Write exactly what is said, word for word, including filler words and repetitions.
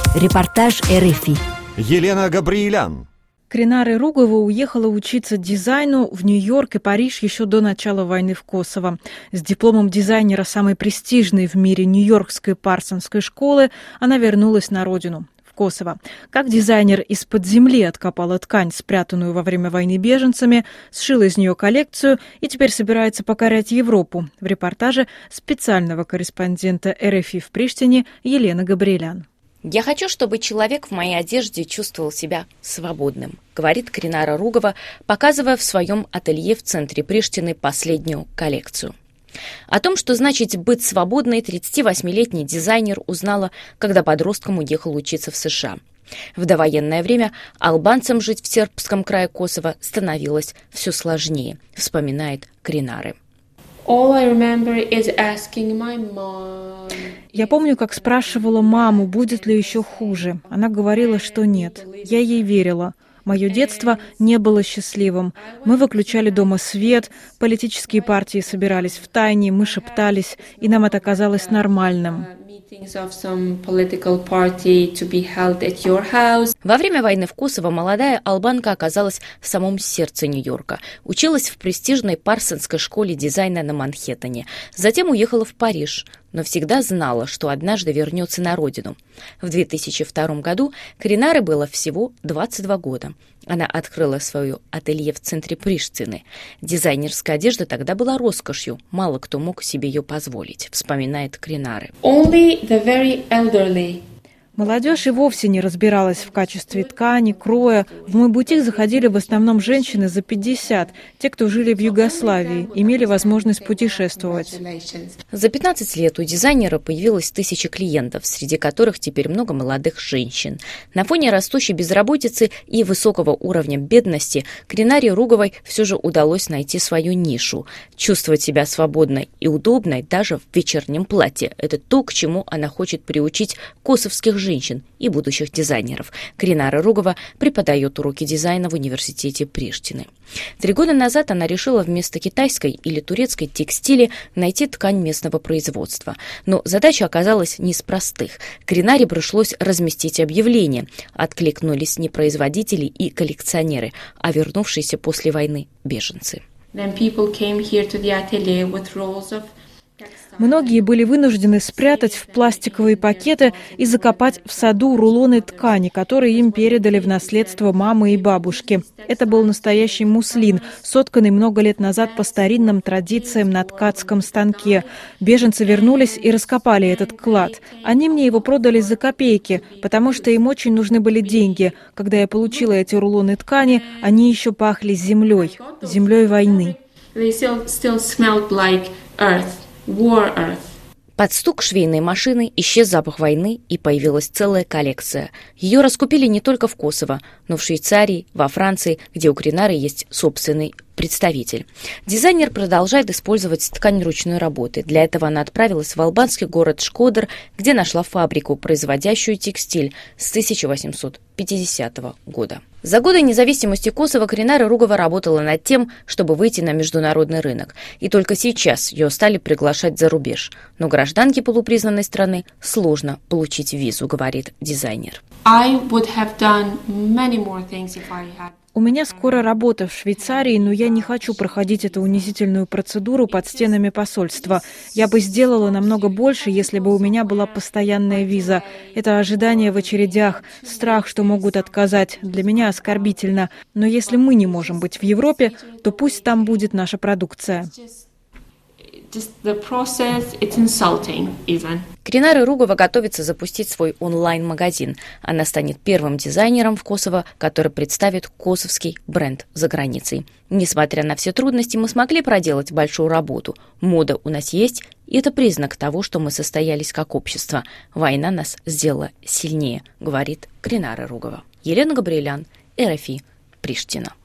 Репортаж эр эф и. Елена Габриелян. Кринара Ругова уехала учиться дизайну в Нью-Йорк и Париж еще до начала войны в Косово. С дипломом дизайнера самой престижной в мире Нью-Йоркской Парсонской школы она вернулась на родину, в Косово. Как дизайнер из-под земли откопала ткань, спрятанную во время войны беженцами, сшила из нее коллекцию и теперь собирается покорять Европу. В репортаже специального корреспондента эр эф и в Приштине Елены Габриелян. «Я хочу, чтобы человек в моей одежде чувствовал себя свободным», говорит Кринара Ругова, показывая в своем ателье в центре Приштины последнюю коллекцию. О том, что значит быть свободной, тридцативосьмилетний дизайнер узнала, когда подростком уехал учиться в США. В довоенное время албанцам жить в сербском крае Косово становилось все сложнее, вспоминает Кринара. Я помню, как спрашивала маму, будет ли еще хуже. Она говорила, что нет. Я ей верила. Мое детство не было счастливым. Мы выключали дома свет, политические партии собирались в тайне, мы шептались, и нам это казалось нормальным. Во время войны в Косово молодая албанка оказалась в самом сердце Нью-Йорка. Училась в престижной Парсонской школе дизайна на Манхэттене. Затем уехала в Париж, но всегда знала, что однажды вернется на родину. В две тысячи втором году Кринаре было всего двадцать два года. Она открыла свое ателье в центре Приштины. Дизайнерская одежда тогда была роскошью, мало кто мог себе ее позволить, вспоминает Кринара. Молодежь и вовсе не разбиралась в качестве ткани, кроя. В мой бутик заходили в основном женщины за пятьдесят, те, кто жили в Югославии, имели возможность путешествовать. За пятнадцать лет у дизайнера появилось тысяча клиентов, среди которых теперь много молодых женщин. На фоне растущей безработицы и высокого уровня бедности Кринаре Руговой все же удалось найти свою нишу. Чувствовать себя свободной и удобной даже в вечернем платье – это то, к чему она хочет приучить косовских женщин. женщин и будущих дизайнеров. Кринара Ругова преподает уроки дизайна в университете Приштины. Три года назад она решила вместо китайской или турецкой текстиля найти ткань местного производства. Но задача оказалась не из простых. Кринаре пришлось разместить объявление. Откликнулись не производители и коллекционеры, а вернувшиеся после войны беженцы. Многие были вынуждены спрятать в пластиковые пакеты и закопать в саду рулоны ткани, которые им передали в наследство мамы и бабушки. Это был настоящий муслин, сотканный много лет назад по старинным традициям на ткацком станке. Беженцы вернулись и раскопали этот клад. Они мне его продали за копейки, потому что им очень нужны были деньги. Когда я получила эти рулоны ткани, они еще пахли землей, землей войны. War Earth. Под стук швейной машины исчез запах войны, и появилась целая коллекция. Ее раскупили не только в Косово, но в Швейцарии, во Франции, где у Кринары есть собственный представитель. Дизайнер продолжает использовать ткань ручной работы. Для этого она отправилась в албанский город Шкодер, где нашла фабрику, производящую текстиль с тысяча восемьсот пятидесятого года. За годы независимости Косово Кринара Ругова работала над тем, чтобы выйти на международный рынок. И только сейчас ее стали приглашать за рубеж. Но гражданке полупризнанной страны сложно получить визу, говорит дизайнер. У меня скоро работа в Швейцарии, но я не хочу проходить эту унизительную процедуру под стенами посольства. Я бы сделала намного больше, если бы у меня была постоянная виза. Это ожидание в очередях, страх, что могут отказать, для меня оскорбительно. Но если мы не можем быть в Европе, то пусть там будет наша продукция. Кринара Ругова готовится запустить свой онлайн-магазин. Она станет первым дизайнером в Косово, который представит косовский бренд за границей. Несмотря на все трудности, мы смогли проделать большую работу. Мода у нас есть, и это признак того, что мы состоялись как общество. Война нас сделала сильнее, говорит Кринара Ругова. Елена Габриелян, эр эф и, Приштина.